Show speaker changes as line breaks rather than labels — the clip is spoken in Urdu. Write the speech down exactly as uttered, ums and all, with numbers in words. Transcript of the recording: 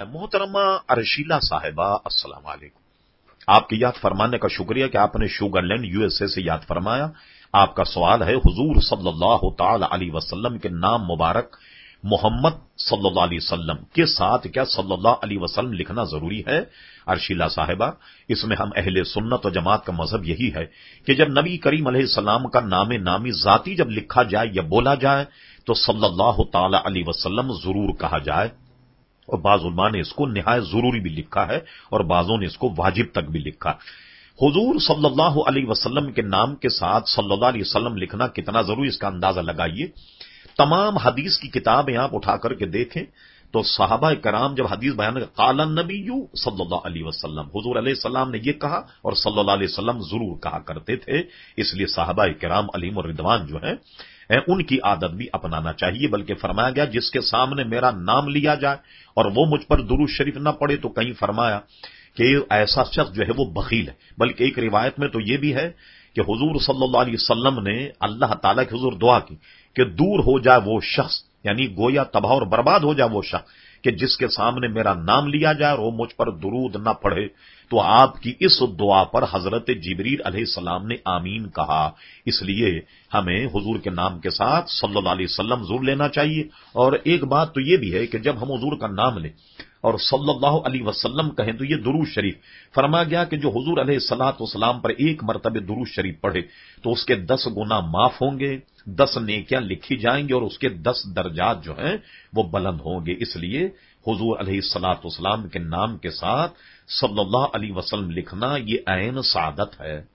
محترمہ ارشیلا صاحبہ، السلام علیکم۔ آپ کی یاد فرمانے کا شکریہ کہ آپ نے شوگرلینڈ یو ایس اے سے یاد فرمایا۔ آپ کا سوال ہے، حضور صلی اللہ تعالی علیہ وسلم کے نام مبارک محمد صلی اللہ علیہ وسلم کے ساتھ کیا صلی اللہ علیہ وسلم لکھنا ضروری ہے؟ ارشیلا صاحبہ، اس میں ہم اہل سنت و جماعت کا مذہب یہی ہے کہ جب نبی کریم علیہ السلام کا نام نامی ذاتی جب لکھا جائے یا بولا جائے تو صلی اللہ تعالی علیہ وسلم ضرور کہا جائے، اور بعض علماء نے اس کو نہایت ضروری بھی لکھا ہے اور بعضوں نے اس کو واجب تک بھی لکھا۔ حضور صلی اللہ علیہ وسلم کے نام کے ساتھ صلی اللہ علیہ وسلم لکھنا کتنا ضروری، اس کا اندازہ لگائیے۔ تمام حدیث کی کتابیں آپ اٹھا کر کے دیکھیں تو صحابہ کرام جب حدیث بیان کرتے قال النبی صلی اللہ علیہ وسلم، حضور علیہ السلام نے یہ کہا اور صلی اللہ علیہ وسلم ضرور کہا کرتے تھے۔ اس لیے صحابہ کرام علیہم الرضوان جو ہیں ان کی عادت بھی اپنانا چاہیے، بلکہ فرمایا گیا جس کے سامنے میرا نام لیا جائے اور وہ مجھ پر درود شریف نہ پڑے تو کہیں فرمایا کہ ایسا شخص جو ہے وہ بخیل ہے۔ بلکہ ایک روایت میں تو یہ بھی ہے کہ حضور صلی اللہ علیہ وسلم نے اللہ تعالیٰ کے حضور دعا کی کہ دور ہو جائے وہ شخص، یعنی گویا تباہ اور برباد ہو جائے وہ شخص کہ جس کے سامنے میرا نام لیا جائے اور وہ مجھ پر درود نہ پڑھے۔ تو آپ کی اس دعا پر حضرت جبریل علیہ السلام نے آمین کہا۔ اس لیے ہمیں حضور کے نام کے ساتھ صلی اللہ علیہ وسلم ضرور لینا چاہیے۔ اور ایک بات تو یہ بھی ہے کہ جب ہم حضور کا نام لیں اور صلی اللہ علیہ وسلم کہیں تو یہ درود شریف فرمایا گیا کہ جو حضور علیہ الصلوۃ والسلام پر ایک مرتبہ درود شریف پڑھے تو اس کے دس گنا معاف ہوں گے، دس نیکیاں لکھی جائیں گی اور اس کے دس درجات جو ہیں وہ بلند ہوں گے۔ اس لیے حضور علیہ الصلوۃ والسلام کے نام کے ساتھ صلی اللہ علیہ وسلم لکھنا یہ عین سعادت ہے۔